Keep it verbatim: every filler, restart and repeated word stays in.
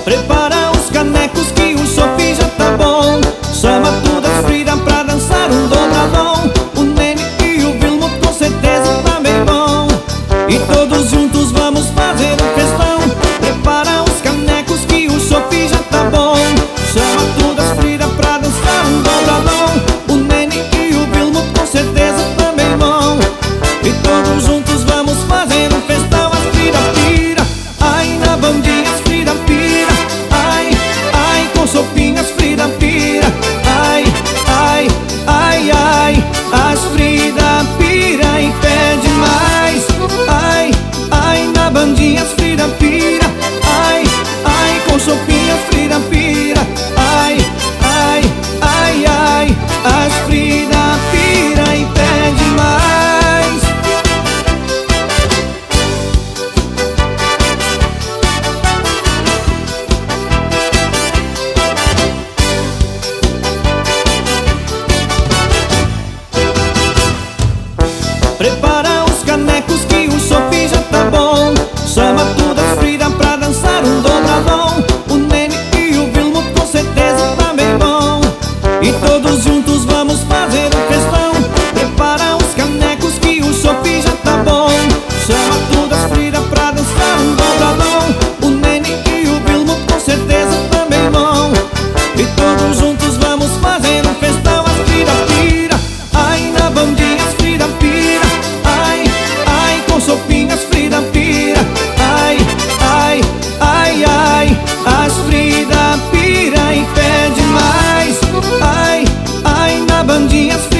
Prepara os canecos que o chopp já tá bom. Chama todas as Frida pra dançar um dobradão. O Nene e o Vilmo com certeza também vão. E todos juntos vamos fazer um festão. Prepara os canecos que o chopp já tá bom. Chama todas as Frida pra dançar um dobradão. O Nene e o Vilmo com certeza também vão. E todos juntos vamos fazer um festão. As Frida pira, ai na bandinha as Frida pira. Ai, ai, com choppinho as Frida pira. Ai, ai, ai, ai, as Frida pira e pede mais. Ai, ai, na bandinha as Frida pira. Ai, ai, com choppinho as Frida pira. Ai, ai, ai, ai, as Frida pira e pede mais. Prepara os canecos que o chopp já tá bom. Chama todas as Frida pra dançar um dobradão. O Nene e o Vilmo com certeza também vão. E todos juntos vamos fazer um festão. Prepara os canecos que o chopp já tá bom. Chama todas as Frida pra dançar um dobradão. O Nene e o Vilmo com certeza também vão. E todos juntos vamos fazer um festão. As Frida pira, ai na bandinha as Frida pira. Ai, ai, com choppinho as Frida pira. Ai, ai, ai, ai, as Frida pira e pede mais. Ai, ai, na bandinha as Frida